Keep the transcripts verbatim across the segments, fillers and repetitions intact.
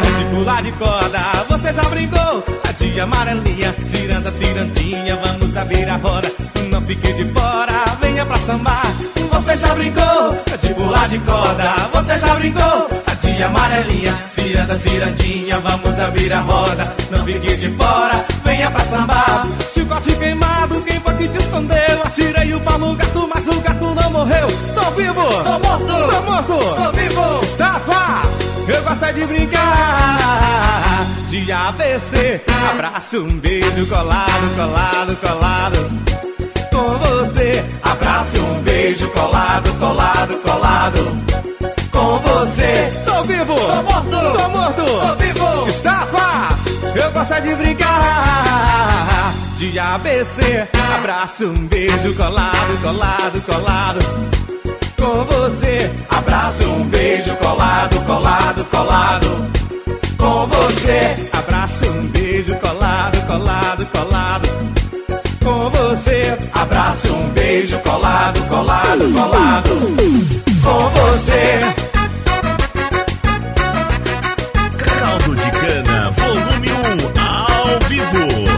de pular de corda, você já brincou? A de amarelinha, ciranda, cirandinha, vamos abrir a roda. Não fique de fora, venha pra sambar. Você já brincou? A de pular de corda, você já brincou? A de amarelinha, ciranda, cirandinha, vamos abrir a roda. Não fique de fora, venha pra sambar. Chicote queimado, quem foi que te escondeu? Atirei o pau no gato, mas o gato não morreu. Tô vivo! Tô morto! Tô morto! Tô vivo! Estátua! Eu gosto é de brincar de A B C. Abraço, um beijo, colado, colado, colado com você. Abraço, um beijo, colado, colado, colado com você. Tô vivo! Tô morto! Tô morto! Tô vivo! Estátua! Eu gosto é de brincar de A B C. Abraço, um beijo, colado, colado, colado com você. Abraço, um beijo, colado, colado, colado com você. Abraço, um beijo, colado, colado, colado com você. Abraço, um beijo, colado, colado, colado com você. Caldo de Cana, volume um, ao vivo.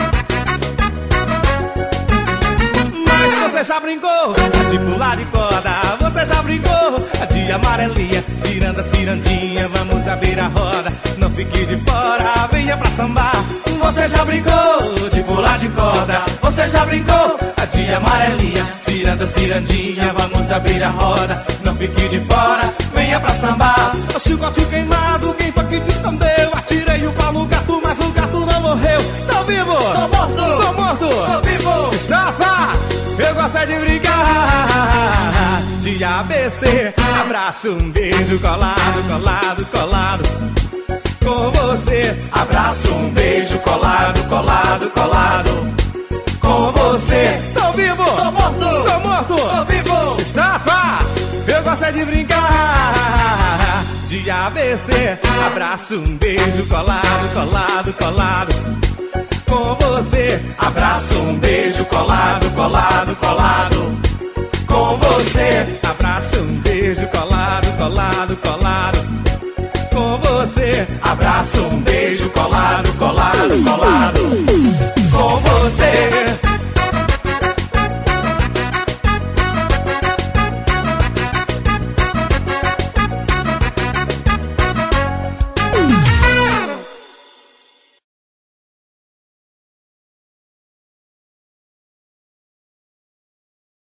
Mas você já brincou? De pular de corda, você já brincou? A de amarelinha, ciranda, cirandinha, vamos abrir a roda. Não fique de fora, venha pra sambar. Você já brincou? De pular de corda, você já brincou? A de amarelinha, ciranda, cirandinha, vamos abrir a roda. Não fique de fora, venha pra sambar. O chicote queimado, quem foi que te escondeu? Atirei o pau no gato, mas o gato não morreu. Tô vivo! Tô morto! Tô morto! Tô vivo! Estátua! Eu gosto é de brincar de A B C. Abraço, um beijo, colado, colado, colado com você. Abraço, um beijo, colado, colado, colado com você. Tô vivo! Tô morto! Tô morto! Tô vivo! Estátua! Eu gosto é de brincar de A B C. Abraço, um beijo, colado, colado, colado com você. Abraço, um beijo, colado, colado, colado com você. Abraço, um beijo, colado, colado, colado com você. Abraço, um beijo, colado, colado, colado com você.